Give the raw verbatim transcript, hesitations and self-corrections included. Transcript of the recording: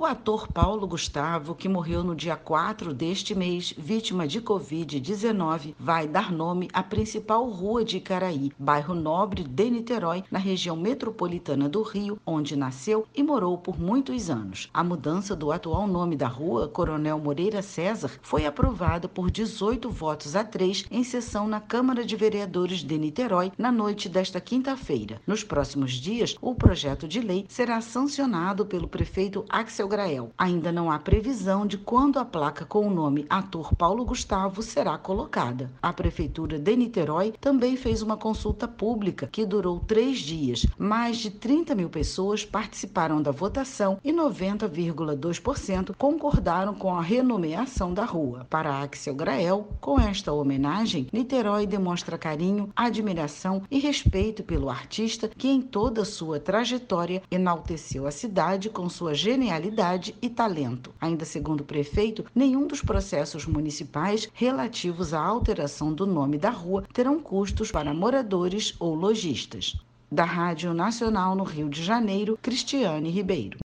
O ator Paulo Gustavo, que morreu no dia quatro deste mês, vítima de covid dezenove, vai dar nome à principal rua de Icaraí, bairro nobre de Niterói, na região metropolitana do Rio, onde nasceu e morou por muitos anos. A mudança do atual nome da rua, Coronel Moreira César, foi aprovada por dezoito votos a três em sessão na Câmara de Vereadores de Niterói na noite desta quinta-feira. Nos próximos dias, o projeto de lei será sancionado pelo prefeito Axel Grael. Ainda não há previsão de quando a placa com o nome ator Paulo Gustavo será colocada. A Prefeitura de Niterói também fez uma consulta pública que durou três dias. Mais de trinta mil pessoas participaram da votação e noventa vírgula dois por cento concordaram com a renomeação da rua. Para Axel Grael, com esta homenagem, Niterói demonstra carinho, admiração e respeito pelo artista que em toda a sua trajetória enalteceu a cidade com sua genialidade e talento. Ainda segundo o prefeito, nenhum dos processos municipais relativos à alteração do nome da rua terão custos para moradores ou lojistas. Da Rádio Nacional no Rio de Janeiro, Cristiane Ribeiro.